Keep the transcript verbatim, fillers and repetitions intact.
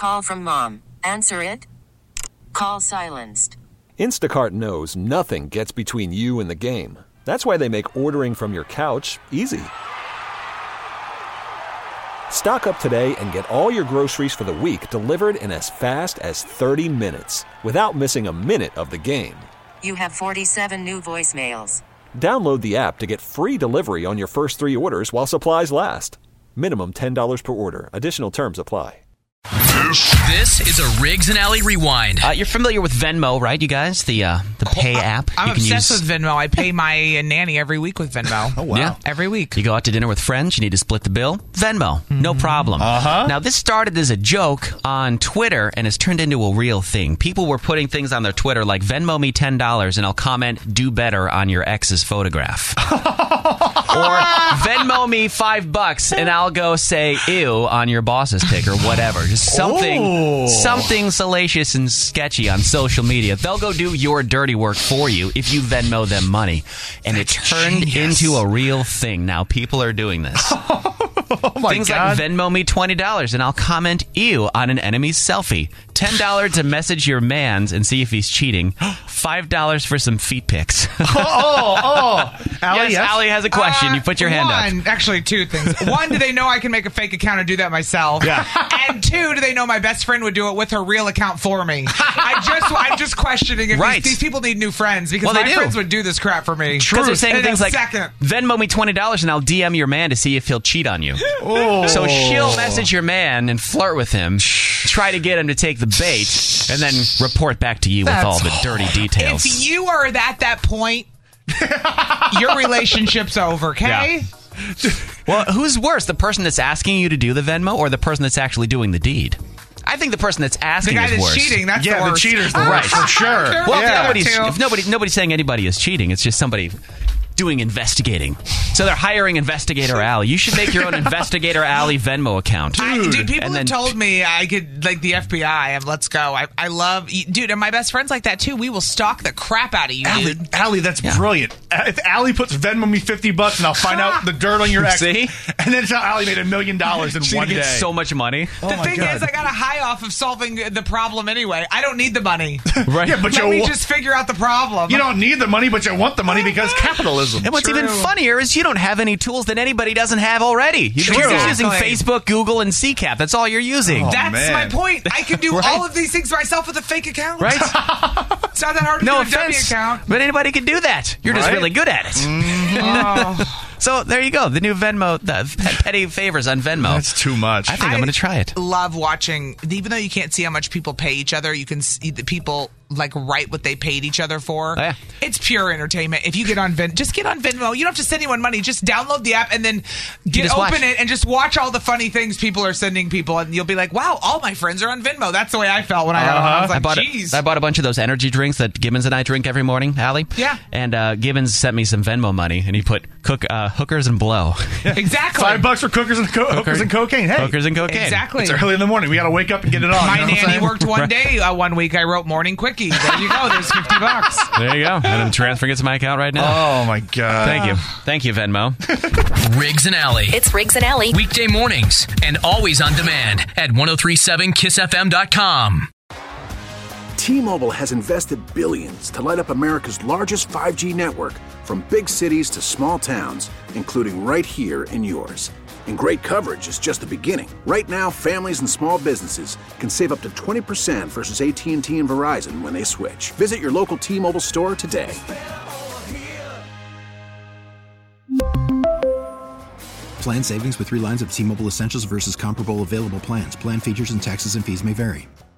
call from mom. Answer it. Call silenced. Instacart knows nothing gets between you and the game. That's why they make ordering from your couch easy. Stock up today and get all your groceries for the week delivered in as fast as thirty minutes without missing a minute of the game. You have forty-seven new voicemails. Download the app to get free delivery on your first three orders while supplies last. Minimum ten dollars per order. Additional terms apply. This is a Riggs and Alley Rewind. Uh, you're familiar with Venmo, right, you guys? The uh, the pay app. I'm you can obsessed use... with Venmo. I pay my nanny every week with Venmo. Oh, wow. Yeah. Every week. You go out to dinner with friends, you need to split the bill. Venmo, mm-hmm. no problem. Uh-huh. Now, this started as a joke on Twitter and has turned into a real thing. People were putting things on their Twitter like, Venmo me ten dollars and I'll comment, do better on your ex's photograph. Or Venmo me five bucks and I'll go say, ew, on your boss's pic or whatever. Just something... Ooh. Something salacious and sketchy on social media. They'll go do your dirty work for you if you Venmo them money. And That's it's turned genius. into a real thing. Now people are doing this. Oh my Things God. like Venmo me twenty dollars and I'll comment ew on an enemy's selfie. ten dollars to message your mans and see if he's cheating. five dollars for some feet pics. oh, oh, oh. Allie, yes, yes? Allie has a question. Uh, you put your hand one, up. Actually, two things. One, do they know I can make a fake account and do that myself? Yeah. And two, do they know my best friend would do it with her real account for me? I just, I'm just questioning if Right. these, these people need new friends because Well, they my do. friends would do this crap for me. Because they're saying In things a like, second. Venmo me twenty dollars and I'll D M your man to see if he'll cheat on you. Oh. So she'll message your man and flirt with him, try to get him to take the bait, and then report back to you That's with all the dirty details. If you are at that point, your relationship's over, okay? Yeah. Well, who's worse, the person that's asking you to do the Venmo or the person that's actually doing the deed? I think the person that's The asking guy is that's worse. cheating, that's Yeah, the the worst. cheater's the Right. worst, for sure. Well, Yeah. if, nobody's, Too. if nobody nobody's saying anybody is cheating, it's just somebody doing investigating. So they're hiring Investigator Alley. You should make your own Investigator Alley Venmo account. I, dude, people And have then- told me I could, like, the F B I, and let's go. I, I love, dude, and my best friend's like that, too. We will stalk the crap out of you, Allie, dude. Allie, that's brilliant. If Allie puts Venmo me fifty bucks and I'll find out the dirt on your ex. See? And then tell Allie made a million dollars in She one day. gets so much money. The Oh my thing God. is, I got a high off of solving the problem anyway. I don't need the money. Right. Yeah, but Let you me wa- just figure out the problem. you don't need the money, but you want the money because capitalism. And what's True. even funnier is you don't have any tools that anybody doesn't have already. You're True. just using Exactly. Facebook, Google, and C CAP. That's all you're using. Oh, That's man. my point. I can do Right. all of these things myself with a fake account. Right? It's not that hard to No do a dummy offense, account. but anybody can do that. You're just Right? really good at it. Oh. So there you go. The new Venmo, the pet- petty favors on Venmo. That's too much. I think I, am going to try it. Love watching, even though you can't see how much people pay each other, you can see the people like write what they paid each other for. Oh, yeah. It's pure entertainment. If you get on Ven, just get on Venmo. You don't have to send anyone money. Just download the app and then get just open watch. it and just watch all the funny things people are sending people, and you'll be like, "Wow, all my friends are on Venmo." That's the way I felt when I got on. I was I like, bought, "Jeez." a, I bought a bunch of those energy drinks that Gibbons and I drink every morning, Allie. Yeah. And uh, Gibbons sent me some Venmo money, and he put cook uh, hookers and blow. Exactly. Five bucks for cookers and co- hookers and cocaine. Hey, Hookers and cocaine. Exactly. it's early in the morning. We got to wake up and get it on. My you know what I'm nanny saying? worked one day uh, one week. I wrote morning quickie. There you go. There's fifty bucks. There you go. And I'm transferring it to my account right now. Oh my God! Thank you. Thank you, Venmo. Riggs and Alley. It's Riggs and Alley. Weekday mornings and always on demand at ten thirty-seven kiss f m dot com. T-Mobile has invested billions to light up America's largest five G network, from big cities to small towns, including right here in yours. And great coverage is just the beginning. Right now, families and small businesses can save up to twenty percent versus A T and T and Verizon when they switch. Visit your local T-Mobile store today. Plan savings with three lines of T-Mobile Essentials versus comparable available plans. Plan features and taxes and fees may vary.